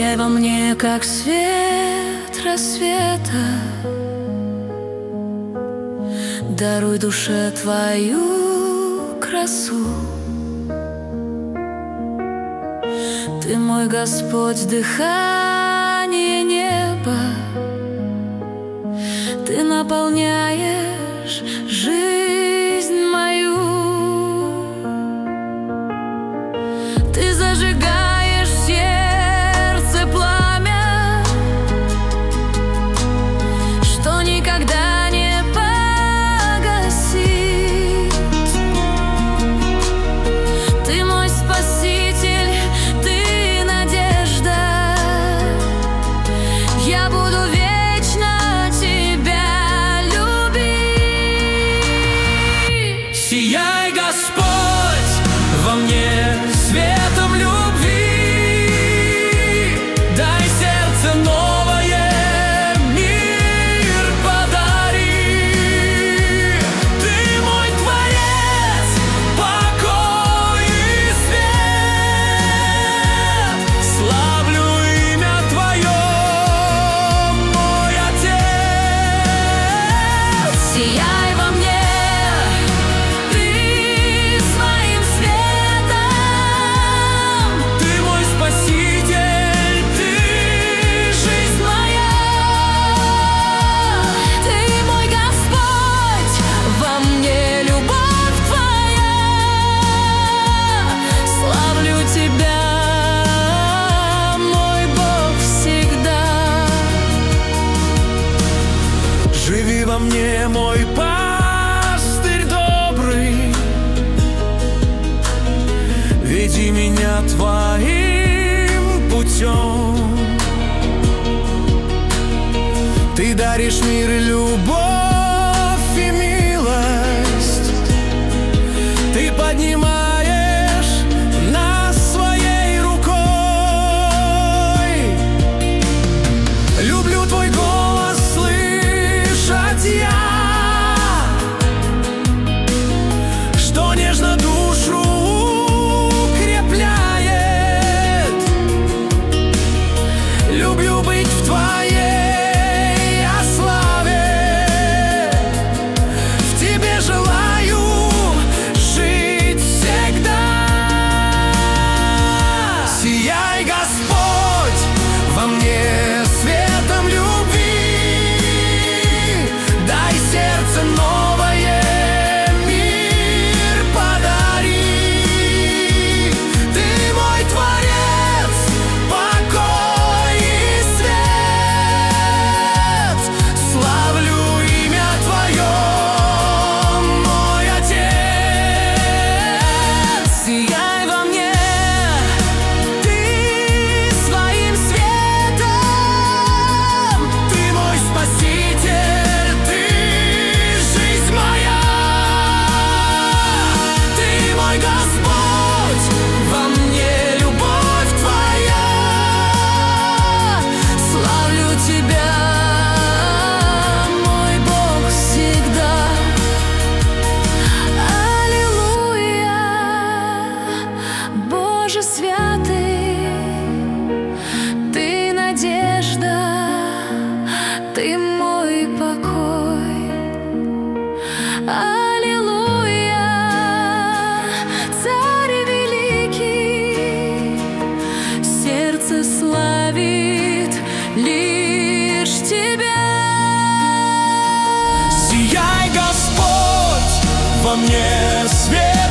Сияй во мне, как свет рассвета, даруй душе твою красу. Ты мой Господь, дыхание неба, Ты наполняешь жизнь мою. Ты зажигаешь в сердце пламя, что никогда не погасить. Ты мой Спаситель, Ты надежда, я буду вечно Тебя любить. Сияй, Господь, во мне светом любви, дай сердце новое, мир подари. Ты мой Творец, покой и свет, славлю имя Твое, мой Отец. Сияй во мне, живи во мне, мой пастырь добрый, веди меня Твоим путем. Ты даришь мир и любовь и милость, Ты поднимаешь нас своей рукой. Люблю Твой голос слышать я, что нежно душу укрепляет. Люблю быть в Твоей славе, в Тебе желаю жить всегда. Сияй, Господь, во мне светом любви, дай сердце новое, мир подари. Ты мой Творец, покой и свет, славлю имя Твое, мой Отец. Сияй во мне, Ты своим светом, Ты мой Спаситель, Ты жизнь моя. Ты мой Господь, во мне любовь Твоя, славлю Тебя, мой Бог, всегда. Аллилуйя, Боже святый, Ты надежда, Ты мой покой. Аллилуйя, Царь великий, сердце славит лишь Тебя. Сияй, Господь, во мне свет